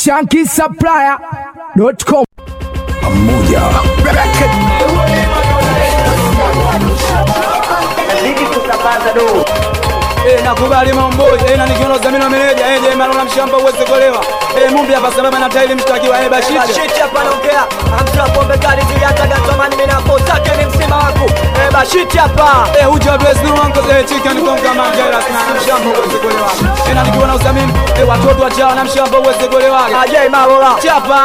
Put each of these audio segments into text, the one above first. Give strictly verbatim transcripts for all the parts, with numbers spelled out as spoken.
Shanky Supplier dot com. Pamoja Eh, nakubali mambo eh, na nikiona zamini meneja eh, je malona mshamba uweze kolewa eh, mumbi hapa salama na taili mshtakiwa eh, bashiti bashiti hapa naongea amtra pombe kali ziliata gatomani mimi napo zake ni msima wako eh, bashiti hapa eh, uja bless no wanko eh, chicken konga manjela na mshamba uweze kolewa eh, na nikiona zamini eh, watoto wa chao na mshamba uweze kolewa aje malola chapa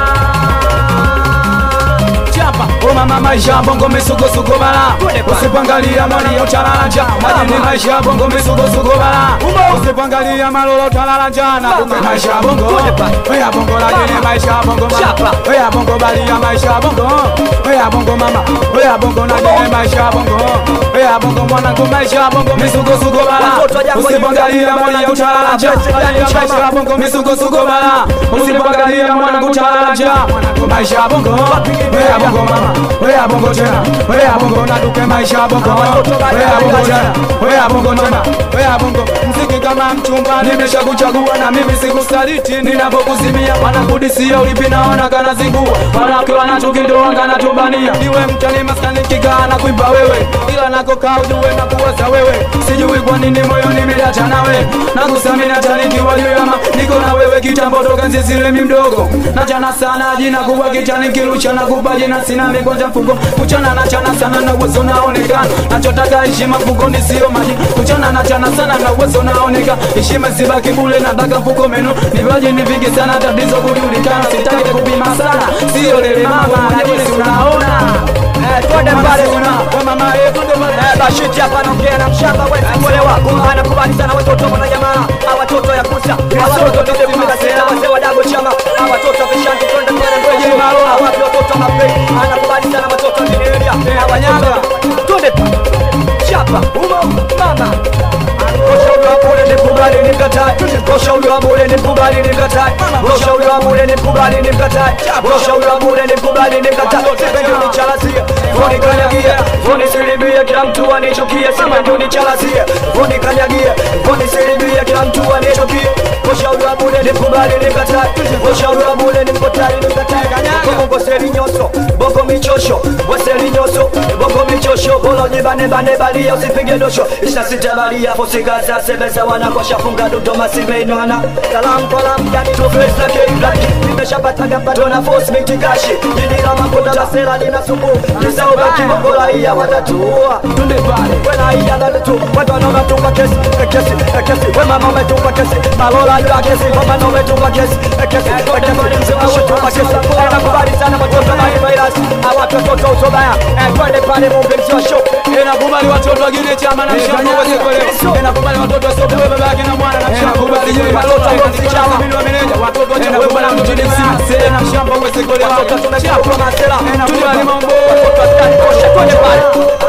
Oma mama maisha bongo misuko suko bala usipangalia mali ya utalanja madini maisha bongo misuko suko bala usipangalia malolo utalanja na maisha bongo weya bongo la dini maisha bongo mama weya bongo bali ya maisha bongo weya bongo mama weya bongo na dini maisha bongo weya bongo mwanangu maisha bongo misuko suko bala usipangalia mali ya utalanja madini maisha bongo misuko suko bala usipangalia mwanangu utalanja mwanangu maisha bongo weya bongo mama weya bongo tena weya bongo na duke maisha bongo weya bongo tena weya bongo tena weya bongo mziki kama mchumba nimeshakuchagua na mimi sikusaliti ninapokuzimia wanakudisia ulipi naona kana zingua wanawake wanachukindoa kana tubania niwe mtani maskani kikaa na kuimba wewe ila nakokaa ujue na kuwaza wewe sijui kwa nini moyoni midacha nawe nakusamina tanikiwa juu ama niko na wewe kitambo toka nzizile mimdogo na jana sana jina kubwa kitani kilucha na kubaji na sina mikonja mfuko kuchana na chana sana na uwezo naonekana nachotaka heshima mfukoni sio maji kuchana na chana sana na uwezo naoneka heshima sibaki bure nataka mfuko meno nivaje nipige sana tatizo kujulikana sitaki kupima sana sio lele mama najisi unaona eh twende pale kwa mama eh twende pale eh bashiti hapa naongea na mshamba wewe kuelewa kumbe anakubali sana watoto wana jamaa hawa watoto ya kusa watoto ndio kumeka sera wazee wa dago chama hawa watoto vishanti twende pale ngoje malola hawa watoto mapei anakubali sana watoto nimelia wanyanga twende chapa umo mama Ushauri wa bure ni kubali ni mkatai Ushauri wa bure ni kubali ni mkatai Ushauri wa bure ni kubali ni mkatai Ushauri wa bure ni kubali ni mkatai Sipendi unichalazie Foni kanyagie Foni silibie kila mtu anichukie Sipendi unichalazie Foni kanyagie Foni silibie kila mtu anichukie Ushauri wa bure ni kubali ni mkatai Ushauri wa bure ni mkatai ni mkatai Bongo seri nyoso Bongo michosho Waseri nyoso Bongo michosho Bolo nyibane bane balia usipige dosho Isha sita balia Fosika Gaza sebeza wanakosha funga duto masimenwana Salam kolam yani to face like a black nimeshapata gapato na force mitikashi jini la makoda la sela lina sumu nisa ubaki bongola iya watatua tunde pale wena iya na letu watu wanaona tupa kesi kesi kesi wema mama tupa kesi malola ya kesi mama nome tupa kesi kesi kesi mzima tupa kesi na kubali sana watoto na virus hawa watoto utobaya twende pale mumbe msio show ena kubali watoto wengine chama na mshamba wase kole ena kubali watoto sio baba yake na mwana na mshamba kubali yeye malota chama mimi wa meneja watoto wacha wewe bwana mjini msima sasa na mshamba wase kole watoto tunachapa masela ena kubali mambo watoto watani kosha twende pale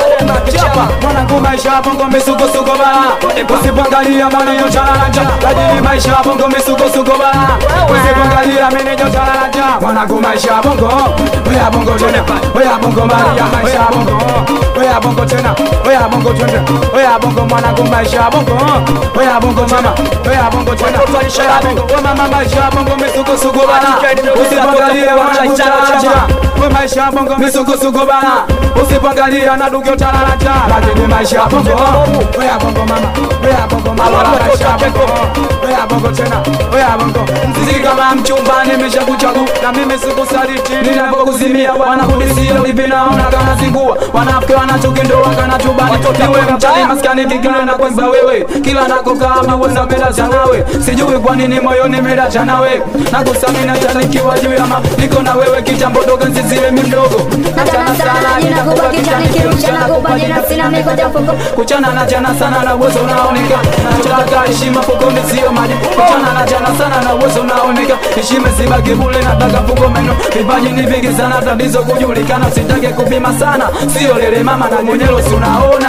chapa mwana ngoma maisha bongo misuko suko bala usipangalia mwana yo chalanja lakini maisha bongo misuko suko bala usipangalia meneja chalanja mwana ngoma maisha bongo weya bongo tena weya bongo maria maisha bongo weya bongo tena weya bongo twende weya bongo mwana ngoma maisha bongo weya bongo mama weya bongo tena weya bongo mama maisha bongo misuko suko bala usipangalia mwana chalanja we maisha bongo misuko suko bala usipangalia na dugyo chalanja lakini maisha bongo weya bongo mama weya bongo mama maisha bongo weya bongo tena weya bongo mzizi kama mchumba nimeshakuchagua na mimi sikusaliti ninapokuzimia wanakudisia ulipi naona kama zingua wanafiki wanachukindoa kana chubani niwe mchani maskani kikile na kwanza wewe kila nakokaa maweza medacha nawe sijui kwa nini moyoni medacha nawe nakusamina chanikiwa juu ya ma niko na wewe kitambo toka nzizile mimdogo Nachana sana jina kubwa kichani kirusha na kupaji na sina mikoja fuko kuchana na jana sana na uwezo unaoneka nachotaka heshima fukoni sio maji kuchana na jana sana na uwezo unaoneka heshima sibaki bure nataka fuko meno vipaji ni vingi sana tatizo kujulikana sitake kupima sana sio lele mama na mwenyelo si unaona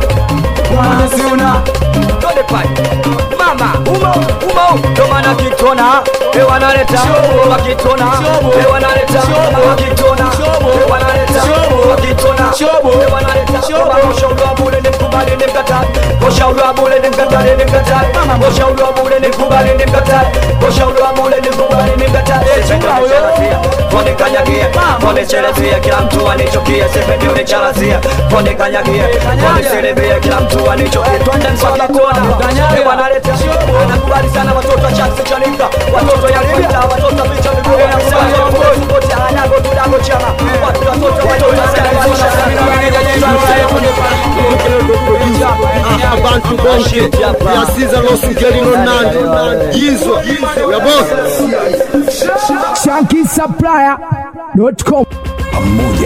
mwana si una twende pale mama umo umo ndo maana kitona we wanaleta wakitona we wanaleta wakitona we wanaleta wakitona we wanaleta ushauri wa bure ni mkubali ni mkatai ushauri wa bure ni mkatai ni mkatai ushauri wa bure ni mkubali ni mkatai ushauri wa bure ni mkubali ni mkatai konde kanyagie, konde chelezia, kila mtu anichukie, sipendi unichalazia, konde kanyagie, konde chelezia, kila mtu anichukie, twende mpaka kona, hewa naleta, anakubali sana watoto wa chasi chanika, watoto ya lita, watoto wa picha miguo ya msani, wote anago tudago chama, watoto watoto watoto Abantu bonke yasiza losukeli nonandi yizwa yabo Shanky Supplier dot com.